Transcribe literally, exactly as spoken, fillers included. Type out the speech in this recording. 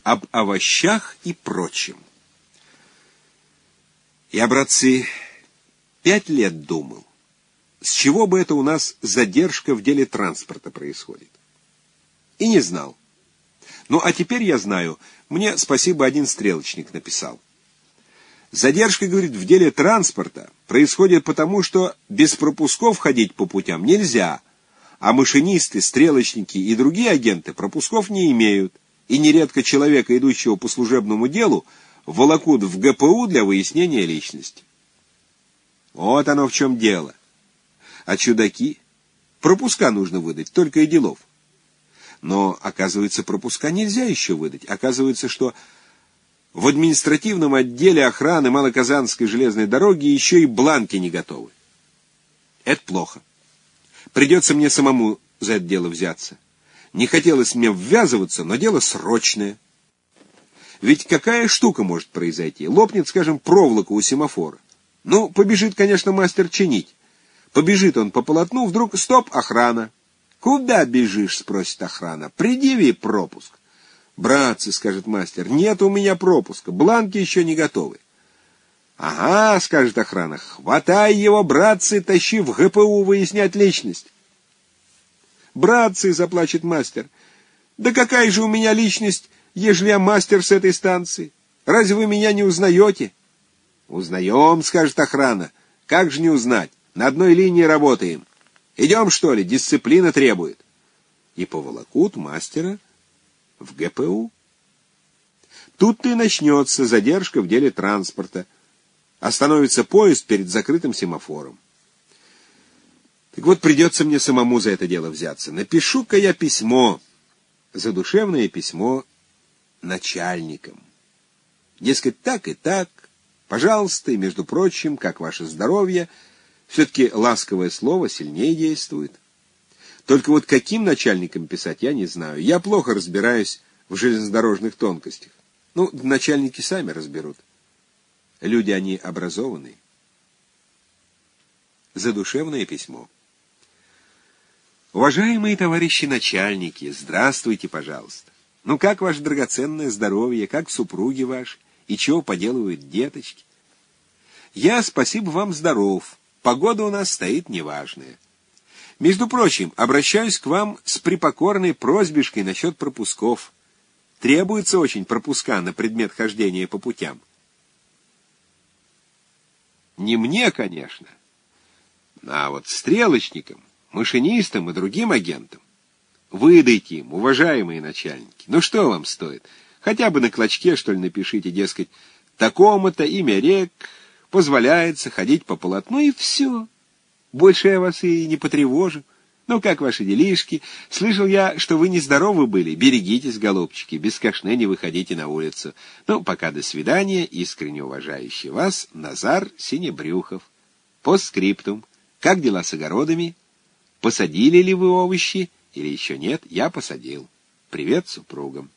об овощах и прочем. Я, братцы, пять лет думал, с чего бы это у нас задержка в деле транспорта происходит. И не знал. Ну, а теперь я знаю. Мне, спасибо, один стрелочник написал. Задержка, говорит, в деле транспорта происходит потому, что без пропусков ходить по путям нельзя, а машинисты, стрелочники и другие агенты пропусков не имеют, и нередко человека, идущего по служебному делу, волокут в гэ пэ у для выяснения личности. Вот оно в чем дело. А чудаки? Пропуска нужно выдать, только и делов. Но, оказывается, пропуска нельзя еще выдать. Оказывается, что в административном отделе охраны Малоказанской железной дороги еще и бланки не готовы. Это плохо. Придется мне самому за это дело взяться. Не хотелось мне ввязываться, но дело срочное. Ведь какая штука может произойти? Лопнет, скажем, проволока у семафора. Ну, побежит, конечно, мастер чинить. Побежит он по полотну, вдруг стоп, охрана. «Куда бежишь?» — спросит охрана. «Предъяви пропуск». «Братцы», — скажет мастер, — «нет у меня пропуска, бланки еще не готовы». «Ага», — скажет охрана, — «хватай его, братцы, тащи в гэ пэ у выяснять личность». «Братцы», — заплачет мастер, — «да какая же у меня личность, ежели я мастер с этой станции? Разве вы меня не узнаете?» «Узнаем», — скажет охрана, — «как же не узнать? На одной линии работаем. Идем, что ли, дисциплина требует». И поволокут мастера в гэ пэ у. Тут-то и начнется задержка в деле транспорта. Остановится поезд перед закрытым семафором. Так вот, придется мне самому за это дело взяться. Напишу-ка я письмо, задушевное письмо начальникам. Дескать, так и так, пожалуйста, и, между прочим, как ваше здоровье, все-таки ласковое слово сильнее действует. Только вот каким начальникам писать, я не знаю. Я плохо разбираюсь в железнодорожных тонкостях. Ну, начальники сами разберут. Люди они образованные. Задушевное письмо. Уважаемые товарищи начальники, здравствуйте, пожалуйста. Ну, как ваше драгоценное здоровье, как супруги ваши, и чего поделывают деточки? Я, спасибо вам, здоров. Погода у нас стоит неважная. Между прочим, обращаюсь к вам с припокорной просьбишкой насчет пропусков. Требуется очень пропуска на предмет хождения по путям. Не мне, конечно, а вот стрелочникам, машинистам и другим агентам. Выдайте им, уважаемые начальники. Ну что вам стоит? Хотя бы на клочке, что ли, напишите, дескать, такому-то имя рек позволяется ходить по полотну, и все. Больше я вас и не потревожу. Ну, как ваши делишки? Слышал я, что вы нездоровы были. Берегитесь, голубчики, без кашне не выходите на улицу. Ну, пока до свидания. Искренне уважающий вас Назар Синебрюхов. Постскриптум. Как дела с огородами? Посадили ли вы овощи? Или еще нет? Я посадил. Привет супругам.